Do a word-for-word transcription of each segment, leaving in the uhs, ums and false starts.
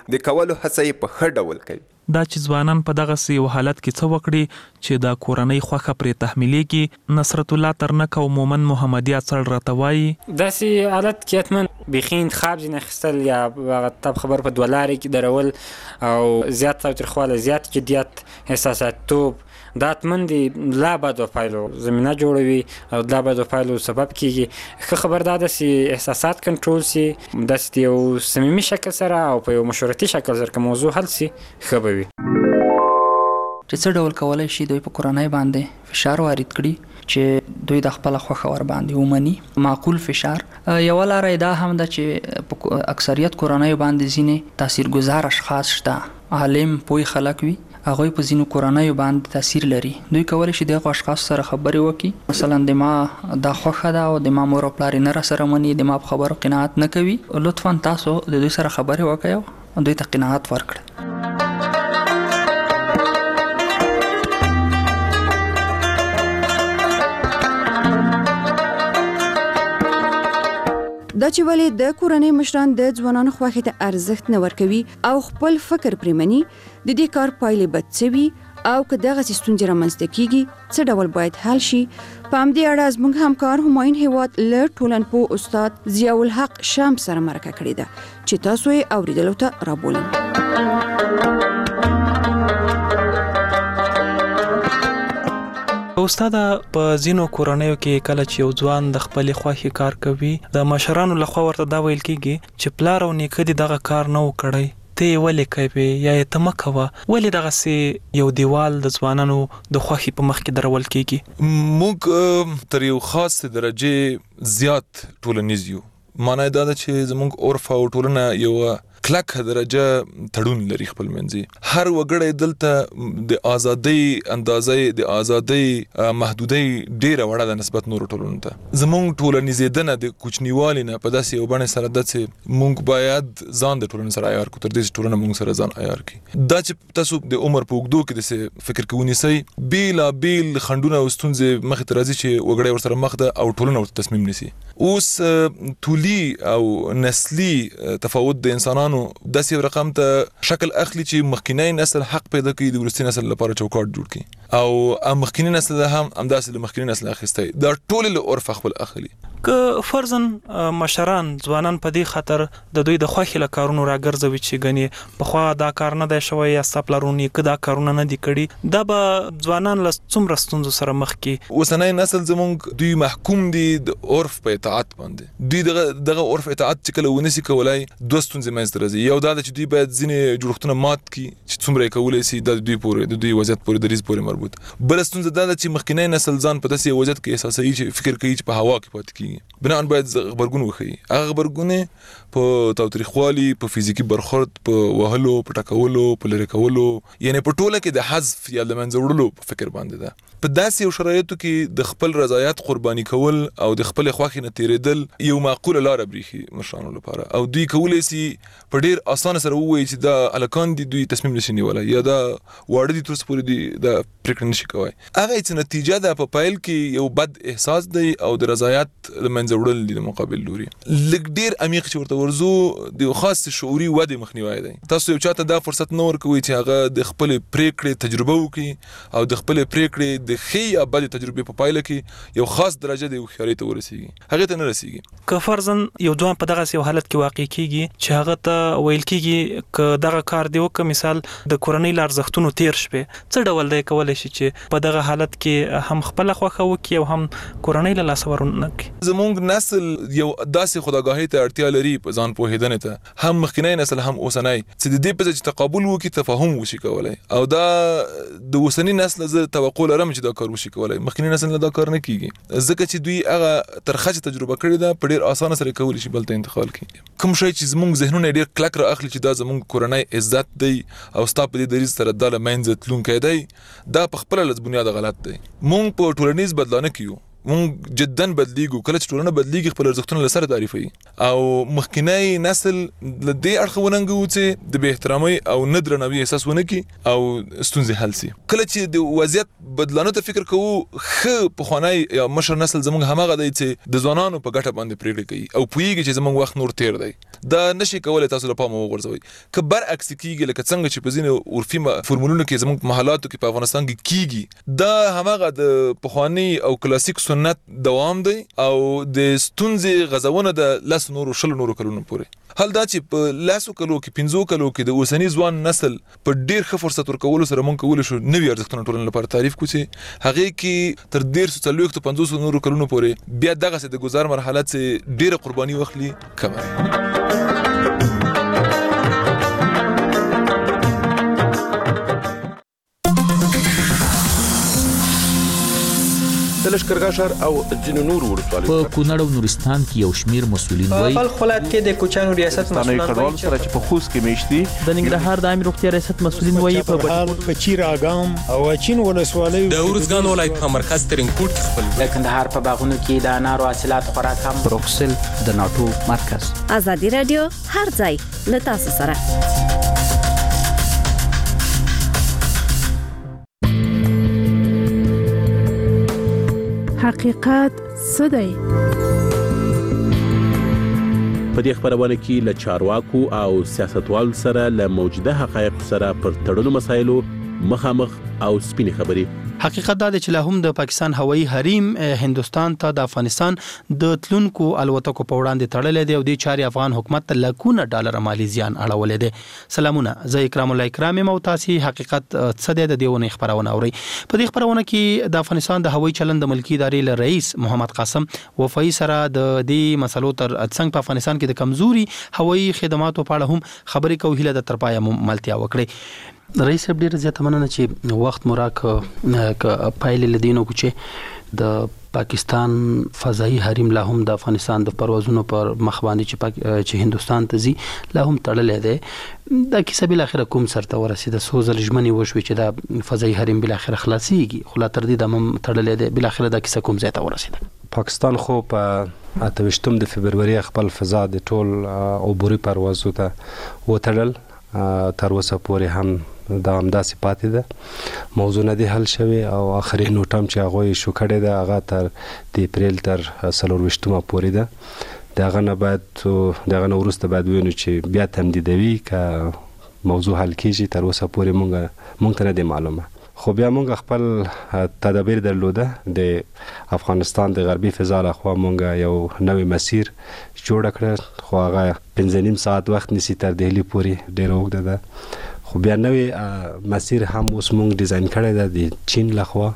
د کولو هڅه یې په ښه ډول کوي. دا چې ځوانان په دغه سی حالت کې څه وکړي چې د کورنۍ خوخه پرې تحمیلېږي. نصرت الله ترنک او مومن محمدي اڅړ راته وایي داسې حالت کې حتمن بیخي انتخاب ځینې اخیستل یا هغه تب خبر په دوه لارې کې درول او زیات تاوتریخوالی زیات جدیت احساساتوب دا حتمن دي لا بدو پایلو زمینه جوړوي او لا بدو پایلو سبب کیږي. ښه خبر دا ده چې احساسات کنټرول سي داسې یو صمیمي شکل سره او په یو مشورتي شکل سره که موضوع حل سي ښه به وي. چې څه ډول کولی شي دوی په کورنۍ باندې فشار وارد کړي چې دوی د خپله خوښه ور باندې ومني معقول فشار. یوه لاره یې دا هم ده چې په اکثریت کورنیو باندې ځینې تاثیرګذار اشخاص شته عالم پوه خلک وي هغوی په ځینو کورنیو باندې تاثیر لري. دوی کولی شي د هغو اشخاصو سره خبرې وکړي مثلا د ما دا خوښه ده او د ما مور او پلار یې نه راسره مني د ما په خبرو قناعت نه کوي لطفا تاسو د دوی سره خبرې وکړئ او دوی ته قناعت ورکړئ. دا چې ولې د کورنۍ مشران د ځوانانو خوښې ته ارزښت نه ورکوي او خپل فکر پرې مني د دې کار پایلې بد څه وي او که دغسې ستونزې رامنځته کیږي څه ډول باید حل شي. په همدې اړه زموږ همکار همایون هیواد له ټولنپوه استاد ضیاء الحق شام سره مرکه کړې ده چې تاسو یې اوریدلو ته رابولم. استاد په ځینو کورنیو کې کله چې یو ځوان د خپلې خوښې کار کوي د مشرانو لخوا ورته دا ویل کېږي چې پلار او نیکه دې دغه کار نه و کړی ته یې ولې کوې یا یې ته مه کوه ولې دغسې یو دیوال د ځوانانو د خوښې په مخ کې درول کېږي. موږ تر یو خاص درجې زیات ټولنیز یو معنی دا ده چې زموږ عرف او ټولنه یو کلک درجه تړون لري خپل منځي. هر وګړی دلته د ازادۍ اندازې د ازادۍ محدودۍ ډیره وړه ده نسبت نورو ټولنو ته. زموږ ټولنیزېدنه د کوچنیوالي نه په داسې یو بڼې سره ده چې موږ باید ځان د ټولنې سره عیار کړو تر دې چې ټولنه موږ سره ځان عیار کړي. دا چې تاسو د عمر په اوږدو کې داسې فکر کې ونیسئ بېلابېل خنډونه او ستونزې مخې ته راځي چې وګړی ورسره مخ ده او ټولنه ورته تصمیم نیسي. اوس طولي او نسلي تفاوت د انسانانو داسې یو رقم ته شکل اخلي چې مخکینی نسل حق پیدا کوي د وروستي نسل لپاره چوکاټ جوړ کړي او مخکینی نسل هم همداسې له مخکینی نسل اخیستی دا ټولې له عرف خپل اخلي. که فرضاً مشران ځوانان په دې خاطر د دوی د خوښې له کارونو راګرځوي چې ګنې پخوا دا کار نه دی شوی یا ستا پلارو نیکه دا کارونه نه دي کړي دا به ځوانان له څومره ستونزو سره مخ کړي. اوسنی نسل زموږ دوی محکوم دي د عرف په اطاعت باندې. دوی دغه دغه عرف اطاعت چې کله ونیسي کولای دوه ستونزې منځته راځي. یو دا ده چې دوی باید ځینې جوړښتونه مات کړي چې څومره یې کولی سي دا د دوی پورې د دوی وضعیت پورې دریځ پورې مربوط. بله ستونزه دا ده چې مخکینی نسل ځان په داسې وضعیت کې احساسوي چې فکر کوي چې په هوا کې پاتې کېږي. بناً باید غبرګون وښیي. هغه غبرګون په تاوتریخوالي په فزیکي برخورد په وهلو په ټکولو په لرې کولو یعنی په ټوله کې د حذف یا د منځه وړلو په فکر باندې ده. په داسې یو شرایطو کې د خپل رضایت قرباني کول او د خپل خوښې نه تېرېدل یو معقوله لاره بریښي مشرانو لپاره او دوی کولی سي په ډېر اسانه سره ووایي چې دا هلکان دي دوی تصمیم نشي نیولی یا دا واړه دي تر اوسه پورې دي دا پرېکړه نشي کوی. هغه چې نتیجه ده په پیل کې یو بد احساس دی او د رضایت د منځه وړل دي د مقابل لوري. لږ ډېر عمیق چې ورته ورځو د یو خاص شعوري ودې مخنیوی دی. تاسو یو چاته دا فرصت نه ورکوئ چې هغه د خپلې پرېکړې تجربه وکړي او د خپلې پرېکړې د ښې یا بدې تجربې په پایله کې یو خاص درجه د هوښیارۍ ته ورسیږي هغې ته نه رسیږي. که فرضاً یو ځوان په دغسې یو حالت کې واقع کېږي چې هغه ته ویل کېږي که دغه کار دې وکړه مثال د کورنۍ له ارزښتونو تېر شوې څه ډول دی کولی شي چې په دغه حالت کې هم خپله خوښه وکړي او هم کورنۍ له لاسه ورونه کړي. زموږ نسل یو داسې خودآګاهۍ ته اړتیا لري په ځان پوهېدنې ته هم مخکینی نسل هم اوسنی چې د دې په ځای چې تقابل وکړي تفاهم وشي کولی او دا د اوسني نسل زه توقع لرم چې دا کار وشي کولی. مخکینی نسل نه دا کار نه کېږي ځکه چې دوی هغه ترخه چې تجربه کړې ده په ډېر اسانه سره کولی شي بل ته انتقال کړي. کوم شی چې زموږ ذهنونه ډېر کلک را اخلي چې دا زموږ کورنی عزت دی او ستا په دې دریځ سره دا له منځه تلونکی دی دا په خپله له بنیاده غلط دی. موږ په ټولنیز بدلانه کې یو مونږ جدن بدلیږو. کله چې ټولنه بدلیږي خپل ارزښتونه له سره تعریفوي او مخکینی نسل له دې اړخه وننګو چې د بې احترامۍ او نه درناوي احساس ونه کړي او ستونزې حل سي. کله چې د وضعیت بدلانو ته فکر کوو ښه پخوانی یا مشر نسل زموږ هماغه دی چې د ځوانانو په ګټه باندې پرېکړې کوي او پوهیږي چې زموږ وخت نور تیر دی. دا نشي کولی تاسو له پامه وغورځوئ. که برعکس کیږي لکه څنګه چې په ځینې عرفي فورمولونو کې زموږ په محلاتو کې په افغانستان کې کیږي، دا هماغه د پخوانی او کلاسیک سنت دوام دی او د ستونزې غځونه د لس نورو شل نورو کلونو پورې. حال دا چې په لاسو کلو کې پنځو کلو کې د اوسنی ځوان نسل په ډیر ښه فرصت ورکولو سره مونږ کولی شو نوي ارزښتونه ټولنې لپاره تعریف کړو چې هغې کې تر ډېر څو څلوېښتو پنځوسو نورو کلونو پورې بیا دغسې د ګزار مرحله چې ډېره قرباني واخلي کمه. د لښکرګاه ښار او ځینو نورو ولسوالیو په کونړ او نورستان کې یو شمیر مسؤلین وایي په خپل ولایت کې د کوچانو ریاست مسؤلین وایي سره چې په خوست کې میشتي د ننګرهار د عامه روغتیا ریاست مسؤلین وایي په بهال په چیراګام او اچین ولسوالیو د ورزګان ولایت په مرکز ترینکوټ کې خپل د کندهار په باغونو کې د انارو حاصلات خورا کم. بروکسل د ناټو مرکز. ازادي رادیو هر ځای له تاسو سره. حقیقت څه دی؟ په دې خبرونه کې له چارواکو او سیاستوالو سره له موجوده حقایق سره پر تړلو مسایلو مخامخ او سپینې خبرې. حقیقت دا دی چې لا هم د پاکستان هوایي حریم هندستان ته د افغانستان د تلونکو الوتکو په وړاندې تړلې دی او د چاري افغان حکومت ته لکونه ډالر مالی زیان اړولې دی. سلامونه، زه اکرام الله اکرام یم او تاسو حقیقت څه دی د دیونه خبرونه اوري. په دې خبرونه کې د افغانستان د هوایي چلند د ملکی ادارې له رئیس محمد قاسم وفای سره د دې مسلو تر څنګ په افغانستان کې د کمزوري هوایي خدماتو په اړه هم خبرې کوي. هله د ترپایه ملتیا وکړي. رئیس صاحب ډیر زیاته مننه چې وخت موراک پایلې لدینو چې د پاکستان فضایی حریم لا هم د افغانستان د پروازونو پر مخ باندې چې چې هندستان ته ځي لا هم تړلې ده. دا کیسه بل اخر کوم سرته ورسېده؟ سو ځل ژمنې وشوي چې دا فضایی حریم بل اخر خلاصيږي، خو لا تر دې د مم تړلې ده. بل اخر دا کیسه کوم ځای ته ورسېده؟ پاکستان خو په اتوشتم د فبرवरी خپل فضا د ټول عبوري پروازو ته وتړل. تر اوسه پورې هم دا همداسې پاتې ده. موضوع نه دی حل شوی او آخري نوټ هم چې هغوی شو کړی ده هغه تر د اپریل تر څلورویشتمه پورې ده. د هغه نه باید د هغه نه وروسته باید ووینو چې بیا تمدیدوي که موضوع حل کېږي. تر اوسه پورې مونږ مونږ ته نه دی معلومه، خو بیا مونږ خپل تدابیر درلوده. د افغانستان د غربي فضا لخوا مونږ یو نوې مسیر جوړ کړه، خو هغه پنځه نیم ساعت وخت نیسي تر دهلي پورې، ډېره اوږده ده. خو بیا نوې مسیر هم اوس مونږ ډیزاین کړی ده د چین لخوا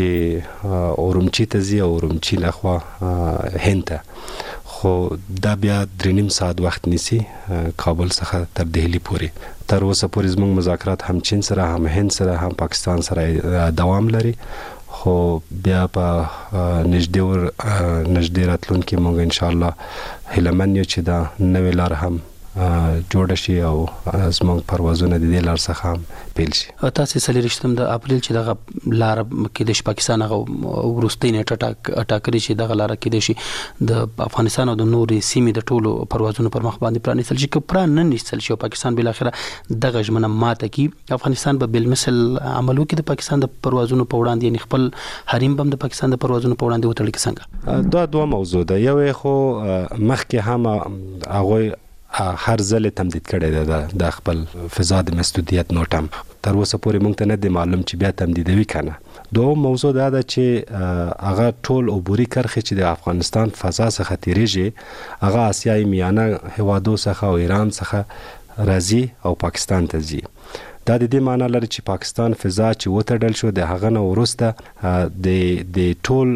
چې اورمچي ته ځي او اورمچي لخوا هند ته، خو دا بیا درې نیم ساعت وخت نیسي کابل څخه تر دهلي پورې. تر اوسه پورې زموږ مذاکرات هم چین سره هم هند سره هم پاکستان سره دوام لري، خو بیا په نږدې ور نږدې راتلونکي موږ ان شاء الله هیلمن یو چې دا نوې لار هم جوړ شي او زموږ پروازونه د دې لار څخه هم پیل شي. تاسو څلورشتم د اپریل چې دغه لار کې د پاکستان هغه ورستۍ نه ټاکري شي دغه لار کې د شي د افغانستان او د نورې سیمې د ټولو پروازونو پر مخ باندې پرانیستل شي. که پران نه نیستل شي پاکستان بل اخره دغه ژمنه ماته کی افغانستان به بل مثل عملو کې د پاکستان د پروازونو په وړاندې یعنی خپل حریم بم د پاکستان د پروازونو په وړاندې وتړي کې څنګه؟ دا دوه موضوع ده. یو خو مخکې هم هغه هر ځل تمدید کړی ده د خپل فضا د مسدودیت نوټ هم، تر اوسه پورې موږ ته نه دی معلوم چې بیا تمدیدوي کنه. دوم موضوع دا ده چې هغه ټول عبوري کرښې چې د افغانستان فضا څخه تیریږي هغه آسیای میانه هیوادو څخه او ایران څخه راځي او پاکستان ته ځي. دا د دې معنی لري چې پاکستان فضا چې وتړل شو د هغه نه وروسته د د ټول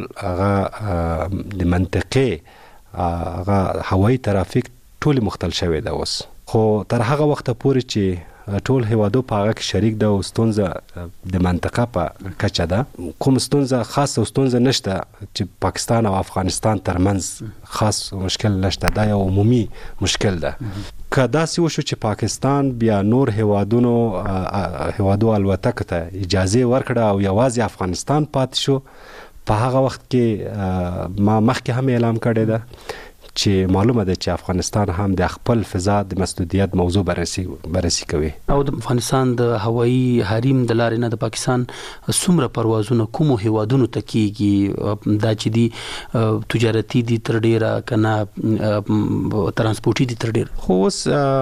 هغه د منطقې هغه هوایي ترافیک ټول مختل شوی ده اوس. خو تر هغه وخت پورې چې ټول هیوادو په هغه کې شریک ده او ستونزه د منطقه په کچه ده، کوم ستونزه خاص او ستونزه نشته چې پاکستان او افغانستان ترمنځ خاص مشکل نشته، دا یو عمومي مشکل ده. که داسې وشو چې پاکستان بیا نور هیوادونو هیوادو الوتکو ته اجازه ورکړه او یوازې افغانستان پاتې شو، په هغه وخت کې ما مخکې هم اعلان کړی ده چې معلومه ده چې افغانستان هم د خپل فضا د مسدودیت موضوع بررسي بررسي کوي. او د افغانستان د هوایي حریم د لارې نه د پاکستان څومره پروازونه کومو هیوادونو ته کیږي؟ دا چې دي تجارتي دي تر ډیره کنه ترانسپورټي دي تر ډیره؟ خو اوس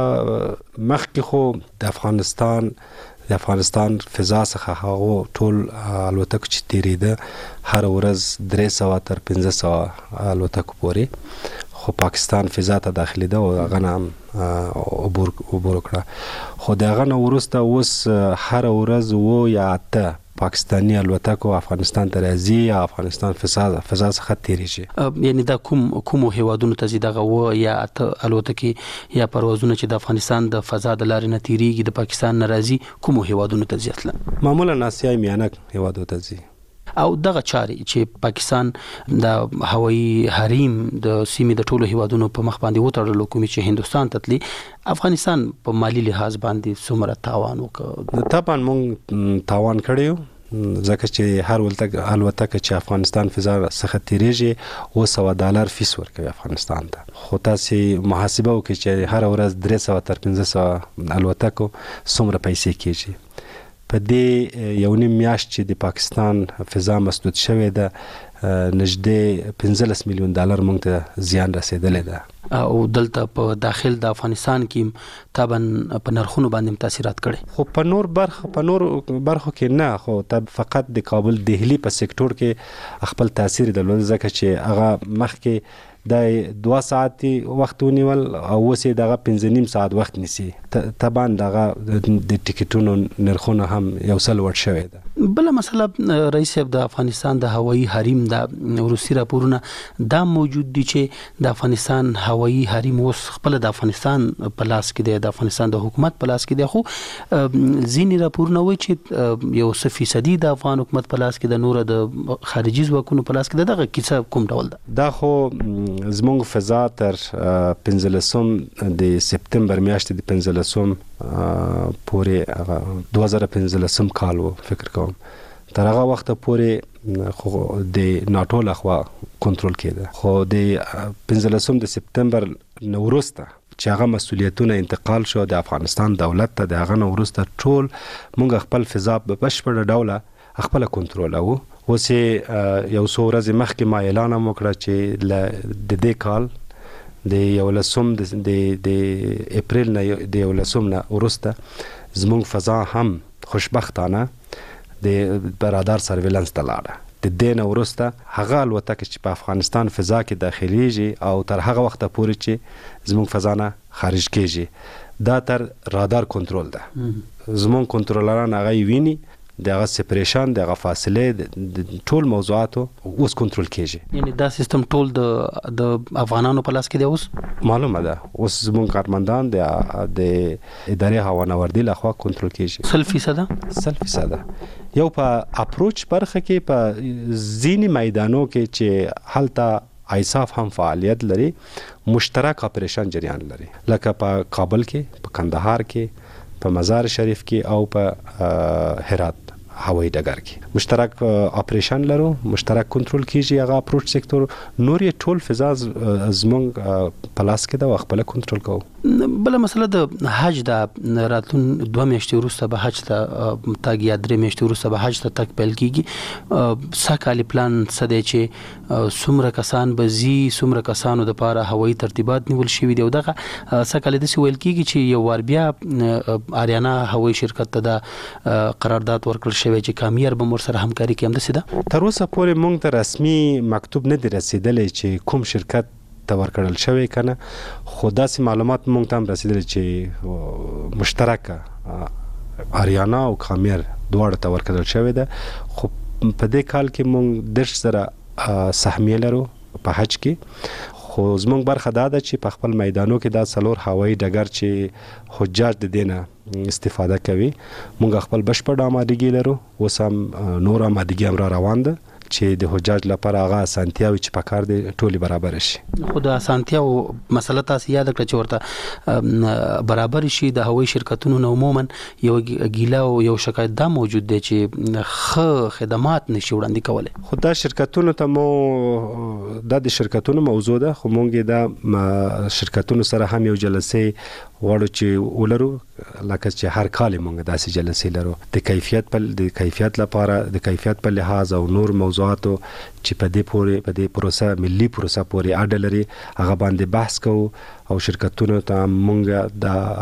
مخکې خو د افغانستان د افغانستان فضا څخه هغه ټول الوتکو چې تیریده هر ورځ درې سوه تر پنځه سوه الوتکو پورې، خو پاکستان فضا ته داخلي ده او هغه نه هم عبور عبور کړه. خو د هغه نه وروسته اوس هر ورځ اووه یا اته پاکستاني الوتکو افغانستان ته راځي یا افغانستان فضا فضا څخه تیریږي. یعنی دا کوم کوم هیوادونو ته ځي دغه اووه یا اته الوتکې یا پروازونه چې د افغانستان د فضا د لارې نه تیریږي د پاکستان نه راځي کوم هیوادونو ته ځي؟ اصلا معمولا آسیای میانه هیوادو ته ځي. او دغه چارې چې پاکستان د هوایي حریم د سیمې د ټولو هیوادونو په مخ باندې وتړلو کومې چې هندوستان ته تلي، افغانستان په مالی لحاظ باندې څومره تاوان وکړ؟ طبعا موږ تاوان کړی یو، ځکه چې هر الوتکه چې افغانستان فضا څخه تیریږي اوه سوه ډالر فیس ورکوي افغانستان ته. خو تاسې محاسبه وکړئ چې هر ورځ درې سوه تر پنځه سوه الوتکو څومره پیسې کیږي. په دې یو نیم میاشت چې د پاکستان فضا مسدود شوې ده نږدې پنځلس میلیون ډالر موږ ته زیان رسېدلی ده. او دلته په داخل د افغانستان کې طبعا په نرخونو باندې تاثیرات کړي؟ خو په نور برخه په نور برخو کې نه، خو تب فقط د کابل دهلی په سکتور کې خپل تاثیر درلود، ځکه چې هغه مخکې د دوه ساعتي وخت ونیول او اوس یې دغه پنځه نیم ساعت وخت نیسي. طبعا دغه د ټیکټونو نرخونه هم یو څه لوړ شوی ده. بله مسله رئیس صاحب، د افغانستان د هوایي حریم د وروستي راپورونه دا موجود دي چې د افغانستان هوایي حریم اوس خپل د افغانستان په لاس کې دی، د افغانستان د حکومت په لاس کې دی. خو ځینې راپورونه وایي چې یو څه فیصدي د افغان حکومت په لاس کې ده، نوره د خارجي ځواکونو په لاس کې ده. دغه کیسه کوم ډول ده؟ دا خو زموږ فضا تر پنځلسم د سپتمبر میاشتې د پنځلسم پورې دوه زره پنځلسم کال و فکر کوم، تر هغه وخته پورې خو د ناټو لخوا کنټرول کېده. خو د پنځلسم د سپتمبر نه وروسته چې هغه مسؤلیتونه انتقال شو د افغانستان دولت ته، د هغه نه وروسته ټول موږ خپل فضا په بشپړه ډوله خپله کنټرولوو. اوس یو څو ورځې مخکې ما اعلان هم وکړه چې د دې کال د یولسم د اپریل نه د یولسم نه وروسته زموږ فضا هم خوشبختانه د رادار سرویلنس ته لاړه. د دې نه وروسته هغه الوتکې چې په افغانستان فضا کې داخلیږي او تر هغه وخته پورې چې زموږ فضا نه خارج کېږي، دا تر رادار کنټرول ده. زموږ کنټرولران هغه یې ویني، دغه سپریشن دغه فاصله د ټول موضوعاتو اوس کنټرول کیږي. یعنی دا سیستم ټول د د افغانانو په لاس کې دی اوس؟ معلومه ده اوس زموږ کارمندان د د ادارې هوانوردي لخوا کنټرول کیږي. سل فیصده سل فیصده یو په اپروچ برخه کې په ځینې میدانو کې چې هلته ایساف هم فعالیت لري، مشترک اپریشن جریان لري، لکه په کابل کې، په کندهار کې، په مزار شریف کې او په هرات هوایي ډګر کې مشترک اپریشن لرو، مشترک کنټرول کیږي هغه اپروچ سکتور. نور یې ټول فضا زموږ په لاس کې ده او خپله کنټرول کوو. بله مسله د حج د راتلون دوه میاشتې وروسته به حج ته تګ یا درې میاشتې وروسته به حج ته تګ پیل کیږي. سږ کال پلان څه دی چې څومره کسان به ځي، څومره کسانو دپاره هوایي ترتیبات نیول شوي دي؟ او دغه سږ کال داسې ویل کیږي چې یو وار بیا آریانا هوایي شرکت ته دا قرارداد ورکړل شوی چې کامیار به ورسره همکاري کوي. همداسې ده؟ تر اوسه پورې موږ ته رسمي مکتوب نه دی رسېدلی چې کوم شرکت ته ورکړل شوی که نه، خو داسې معلومات موږ ته هم رسېدلی چې مشترکه آریانا او کامیر دواړو ته ورکړل شوی ده. خو په دې کال کې موږ دېرش زره سهمیې لرو په حج کې. خو زموږ برخه دا ده چې په خپل میدانو کې دا څلور هوایي ډګر چې حجاج د دې نه استفاده کوي، موږ خپل بشپړ آمادګي لرو. اوس هم نور آمادګي هم را روان ده چې د حجاج لپاره هغه اسانتیاوي چې پکار دي ټولي برابر شي. خو د اسانتیاو مسله تاسو یاد کړئ چې ورته برابر شي د هوایي شرکتونو نو عموما یو ګیلا او یو شکایت دا موجود دی چې خ خدمات نشي وړاندې کولای. خو دا شرکتونو ته مو د شرکتونو موضوع ده، خو مونږ دا شرکتونو سره هم یو جلسه وړو چې ولرو، لکه چې هر کال مونږ داسې جلسې لرو د کیفیت په د کیفیت لپاره د کیفیت په لحاظ او نور موضوعاتو چې په دې پورې په دې پروسه ملي پروسه پورې اړه لري هغه باندې بحث کوو او شرکتونو ته مونږ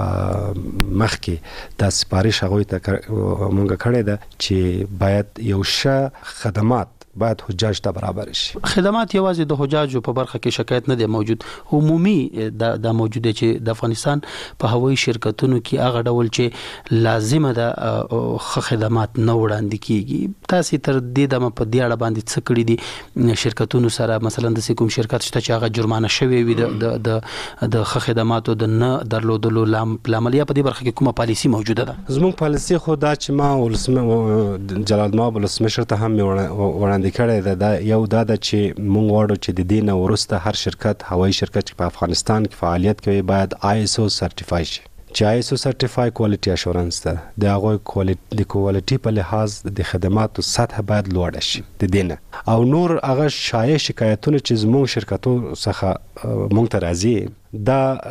د مخکې د سپارښت هغوی ته مونږ کړی ده چې باید یو ښه خدمات باید حجاج ته برابر شي. خدمات یوازې د حجاجو په برخه کې شکایت نه دی موجود، عمومي د د موجوده چې د افغانستان په هوایي شرکتونو کې هغه ډول چې لازمه ده خ خدمات نه وړاندې کیږي. تاسو تر دې دمه په دې اړه باندې څه کړی دي شرکتونو سره؟ مثلا د کوم شرکت شته چې هغه جرمانه شوی وي د د د خ خدماتو د نه درلودلو لامل یا په دې برخه کې کومه پالیسی موجوده ده؟ زموږ پالیسی خو دا چې ما ولسمه جلال ماب ولسمشر ته هم وړاندې د کړه دا یو دا د چې مونږ وړو چې د دینه ورسته هر شرکت هوایي شرکت په افغانستان کې فعالیت کوي باید آی اس او سرټیفای شي، چې آی اس او سرټیفای کوالټي اشورنس ده د هغه کوالټي د کوالټي په لحاظ د خدماتو سطح باید لوړ شي د دینه. او نور هغه شایع شکایتونه چې زموږ شرکتو څخه مونږ ته راځي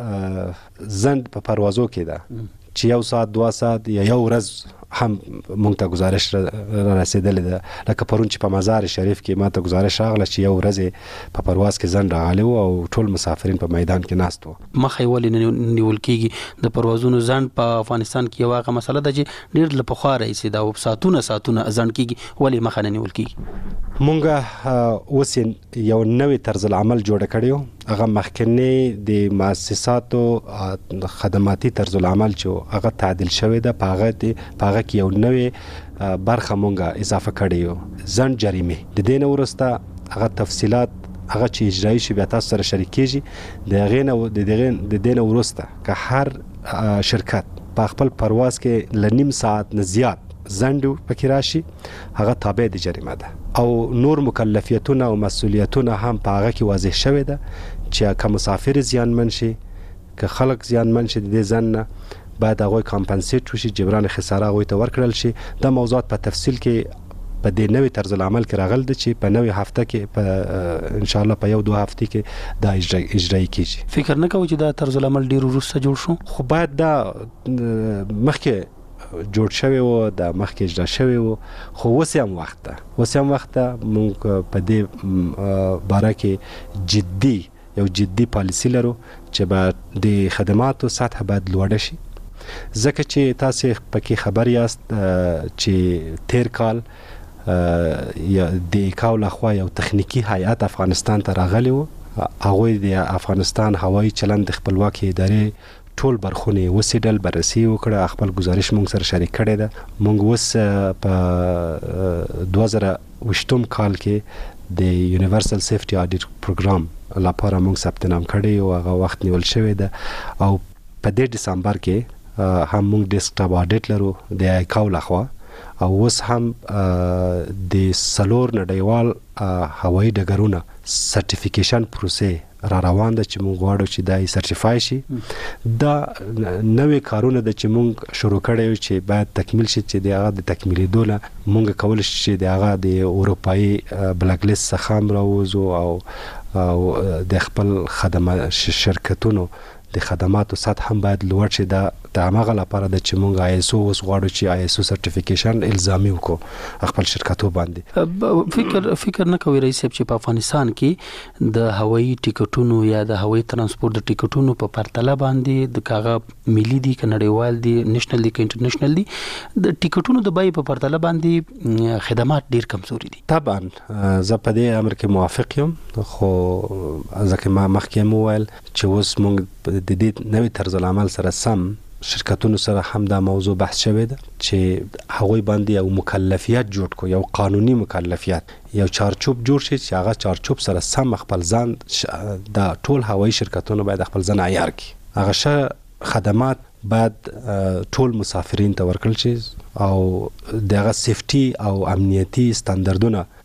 دا زند په پروازو کې ده چې یو ساعت دوه ساعت یا یو ورځ هم مونږ ته گزارش را رسیدلې ده. لکه پرون چې په مزار شریف کې ما ته گزارش راغله چې یو ورځ په پرواز کې زن راغلی و او ټول مسافرین په میدان کې ناست وو. مخې ولې نیول کېږي د پروازونو زن په افغانستان کې یو هغه مسله ده چې ډېر له پخوا راهیسې دا ساعتونه ساعتونه زن کېږي، ولې مخه نه نیول کېږي؟ مونږ اوس یو نوې طرز العمل جوړ کړی و، هغه مخکنی د مؤسساتو خدماتي طرز العمل چې هغه تعدیل شوی ده په هغه په هغه کې یو نوې برخه مونږه اضافه کړی و، زند جریمه. د دې نه وروسته هغه تفصیلات هغه چې اجرایي شي بیا تاسو سره شریکېږي. د هغې نه د دې نه وروسته که هر شرکت په خپل پرواز کې له نیم ساعت نه زیات زند پکې راشي هغه تابع د جریمه ده. او نور مکلفیتونه او مسؤلیتونه هم په هغه کې واضح شوی ده چې که مسافر زیانمن شي که خلک زیانمن شي د دې زن نه باید هغوی کامپنسیټ وشي، جبران خساره هغوی ته ورکړل شي. دا موضوعات په تفصیل کې په دې نوې طرز العمل کې راغل ده چې په نوې هفته کې په ان شاء الله په یو دوه هفتې کې دا اجرایی کیږي. فکر نه کوئ چې دا طرز العمل ډیر وروسته جوړ شو؟ خو باید دا مخکې جوړ شوی و، د مخکې اجرا شوی و، خو اوس هم وخت ده اوس هم وخت ده مونږ په دې باره کې جدي یو جدي پالیسی لرو چې به د خدماتو سطح باید لوړه شي. ځکه چې تاسو پکې خبر یاست چې تیر کال د ایکاو لخوا یو تخنیکی هیئت افغانستان ته راغلی و، هغوی د افغانستان هوایي چلند د خپلواکۍ ادارې ټول برخونه وسیدل بررسي وکړه، خپل گزارش مونږ سره شریک کړی ده. مونږ اوس په دوه زره اووه کال کې د یونیورسل سیفټي اډیټ پروګرام لپاره مونږ ثبت نام کړی او هغه وخت نیول شوی ده. او په دې دسمبر کې هم مونږ ډیسکټاپ اډیټ لرو د ایکاو لخوا، او اوس هم د سلور نړیوال هوایي ډګرونه سرټیفیکیشن پروسې را روان ده چې مونږ غواړو چې دا سرټیفای شي. دا نوې کارونه ده چې مونږ شروع کړی یو چې باید تکمیل شي، چې د هغه د تکمیلېدو نه مونږ کولی شو چې د هغه د اروپایي بلاک لیست څخه هم راووځو او او د خپل خدمات شرکتونو د خدماتو سطح هم باید لوړ شي. دا د هماغه لپاره ده چې مونږ آی اس او اوس غواړو چې آی اس او سرټیفیکیشن الزامي وکړو خپل شرکتو باندې. فکر فکر نه کوي رئیس صاحب چې په افغانستان کې د هوایي ټیکټونو یا د هوایي ترانسپورت د ټیکټونو په پرتله باندې د کاغه ملي دي که نړیوال دي نېشنل دي که انټرنیشنل دي د ټیکټونو د بیې په پرتله باندې خدمات ډیر کمزوري دي؟ طبعا زه په دې امر کې موافق یم، خو ځکه ما مخکې هم وویل چې اوس مونږ د دې نوې طرز العمل سره سم شرکتونو سره هم دا موضوع بحث شوی ده چې هغوی باندې یو مکلفیت جوړ کو، یو قانوني مکلفیت، یو چارچوب جوړ شي چې هغه چارچوب سره سم خپل ځان د ټول هوایي شرکتونو باید خپل ځان عیار کړي. هغه ښه خدمات باید ټول مسافرین ته ورکړل شي او دغه سیفټي او امنیتي ستاندردونه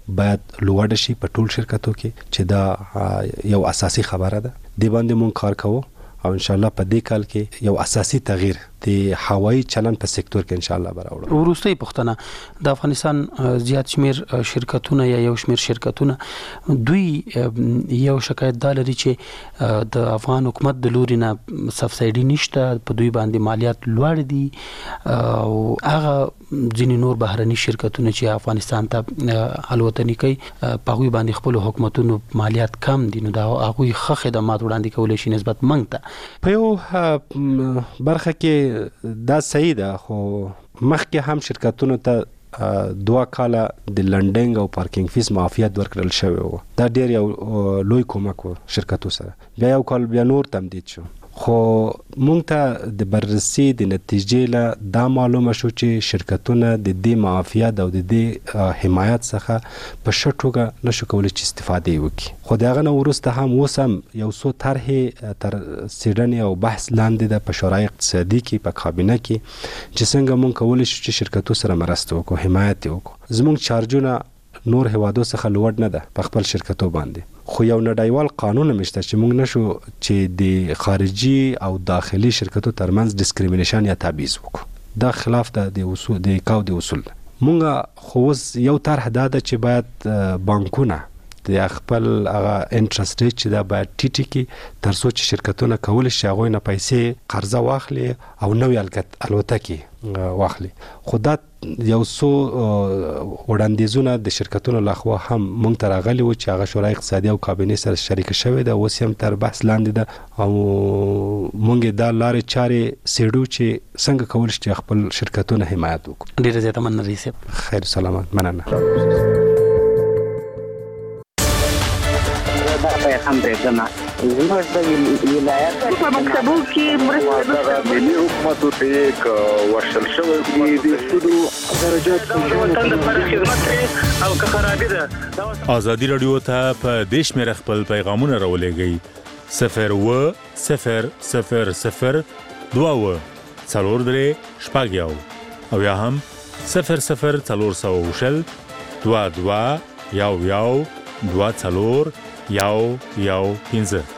باید لوړ شي په ټول شرکتو کې چې دا یو اساسي خبره ده. دی باندې مونږ کار کوو او ان شاء الله په دې کال کې یو اساسي تغییر د هوایي چلن په سکتور کې ان شاء الله براوړو. وروستي پښتنه د افغانستان زیات شمیر شرکتونه یا یو شمیر شرکتونه دوی یو شکایت دا لري چې د افغان حکومت د لوري نه سبسایډي نشته، په دوی باندې مالیات لوړ دي او هغه ځینې نور بهرني شرکتونه چې افغانستان ته الوتنې کوي په هغوی باندې خپل حکومتونو مالیات کم دي، نو دا هغوی ښه خدمات وړاندې کولی شي نسبت موږ ته. په یو برخه کې دا صحیح ده، خو مخکې هم شرکتونو ته دوه کاله د لنډینګ او پارکینګ فیس معافیت ورکړل شوی و. دا ډیر یو لوی کومک و شرکتو سره. بیا یو کال بیا نور تمدید شو، خو مونږ ته د بررسي د نتیجې له دا معلومه شو چې شرکتونه د دې معافیت او د دې حمایت څخه په ښه توګه نشو کولی چې استفاده وکړي. خو د هغه نه وروسته هم اوس هم یو څو طرحې تر څېړنې او بحث لاندې ده په شورای اقتصادي کې، په کابینه کې، چې څنګه مونږ کولی شو چې شرکتو سره مرسته وکړو، حمایت یې وکړو. زمونږ چارجونه نور هوادو څخه لوړ نه ده په خپل شرکتو باندې، خو یو نړیوال قانون مشته چې موږ نشو چې د خارجي او داخلي شرکتو ترمنځ ډیسکریمینیشن یا تبعیض وکړو. دا خلاف ده د اصول د کاو د اصول. موږ خو اوس یو طرح دا ده چې باید بانکونه د خپل هغه انټرست ریټ چې دا باید ټیټ کړي تر څو چې شرکتونه کولی شي هغوی نه پیسې قرضه واخلي او نوې الوتکې واخلي. خو دا یو څو وړاندیزونه د شرکتونو لخوا هم موږ ته راغلي وو چې هغه شورای اقتصادي او کابینې سره شریکه شوې ده، اوس هم تر بحث لاندې ده او موږ دا لارې چارې څېړو چې څنګه کولی شي چې خپل شرکتونه حمایت وکړو. ډېره زیاته مننه رئیس صاحب. خیر سلامت. مننه. هم برېږدمه زموږ د ولایت په مکتبو کې مرسته ملي حکومتو ته یې ورشل شوی د سودو درجات د وطن لپاره خدمت کوي او که خرابي ده. ازادي راډیو ته په دې شمېره خپل پیغامونه راولېږئ صفر اووه صفر صفر صفر دوه اووه څلور درې شپږ یو او یا هم صفر صفر څلور سوه او شل دوه دوه یو یو دوه څلور یو یو پنځه.